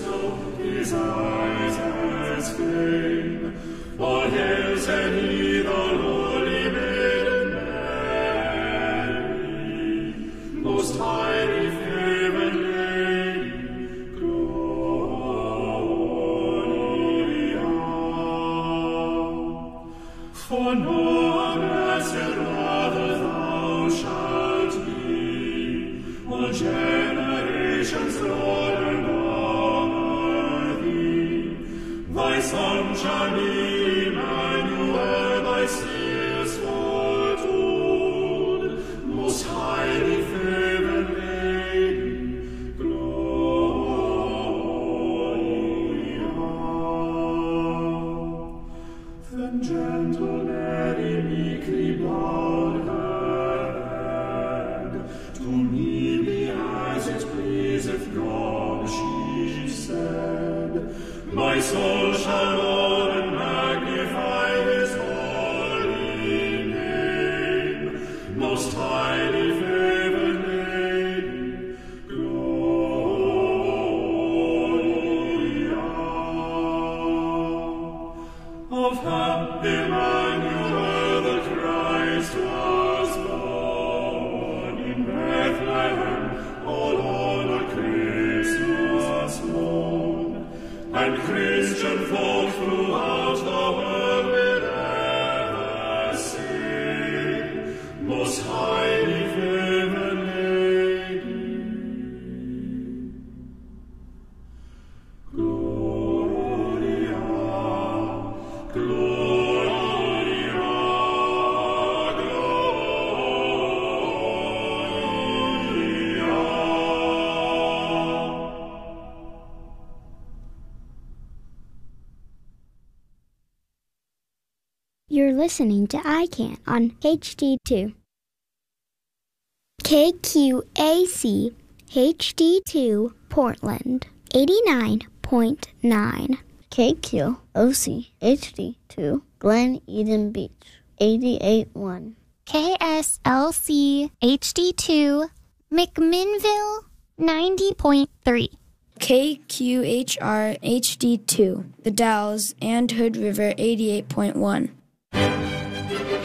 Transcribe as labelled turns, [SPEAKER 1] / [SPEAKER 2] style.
[SPEAKER 1] his eyes as flame. All hail, said he, the lowly maiden Mary, most highly favored lady, Gloria. For no blessed rather thou shalt be, all generations Lord and honor thee. Thy Son shall be Emmanuel, thy seals foretold, most highly favored lady, Gloria. Then gentle Mary meekly bowed her head, to me be as it pleaseth God, she said. My soul shall laud and magnify his holy name, most highly favored lady, Gloria. Of happy Emmanuel the Christ was born, in Bethlehem all honor Christmas morn, and Christian folk throughout the world will ever sing, most highly favored lady, Gloria, Gloria, Gloria.
[SPEAKER 2] You're listening to ICANN on HD2. KQAC HD2 Portland 89.9.
[SPEAKER 3] KQOC HD2 Glen Eden Beach 88.1.
[SPEAKER 4] KSLC HD2 McMinnville 90.3.
[SPEAKER 5] KQHR HD2 The Dalles and Hood River 88.1.